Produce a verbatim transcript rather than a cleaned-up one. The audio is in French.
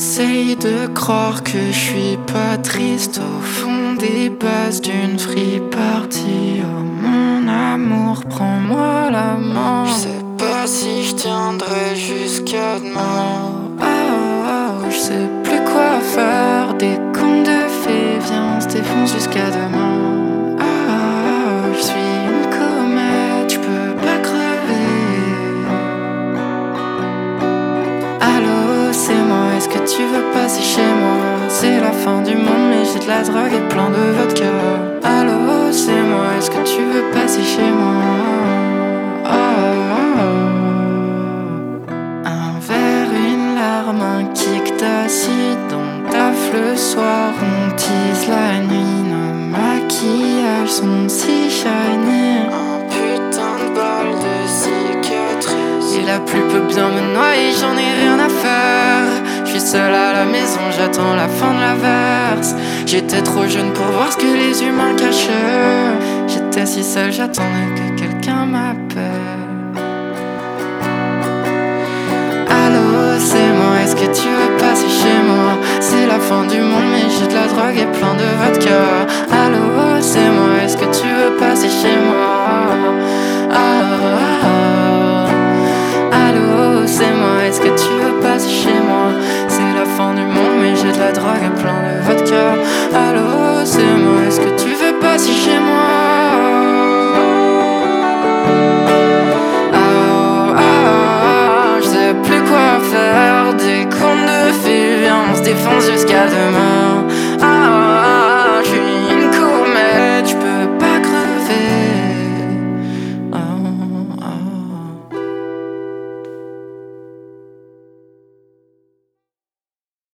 J'essaye de croire que je suis pas triste au fond des bases d'une free party. Oh mon amour, prends-moi la main. Je sais pas si je tiendrai jusqu'à demain. Oh, oh, oh, je sais plus quoi faire. Des contes de fées, viens, on se défonce jusqu'à demain. Oh, oh, je suis une comète, je peux pas crever. Allô, c'est moi, est-ce que tu veux passer chez moi? C'est la fin du monde, mais j'ai de la drogue et plein de vodka. Allô, c'est moi, est-ce que tu veux passer chez moi? Oh, oh, oh. Un verre, une larme, un kick d'acide. On taffe le soir, on tease la nuit. Nos maquillages sont si shiny. Un putain de balle de cicatrice. Et la pluie peut bien me noyer, j'en ai rien à faire. Je suis seule à la maison, j'attends la fin de la verse. J'étais trop jeune pour voir ce que les humains cachaient. J'étais si seule, j'attendais que quelqu'un m'appelle. Allô, c'est moi, est-ce que tu veux passer chez moi? C'est la fin du monde, mais j'ai de la drogue et plein de vodka. Allô, c'est moi, est-ce que tu veux passer chez moi? Ah, ah, ah. Allô, c'est moi, est-ce que tu veux passer chez moi? C'est la fin du monde, mais j'ai de la drogue et plein de vodka. Allô, c'est moi, est-ce que tu veux passer chez moi? Ah, ah, ah, je sais plus quoi faire. Des contes de fées, viens, on se défonce jusqu'à demain.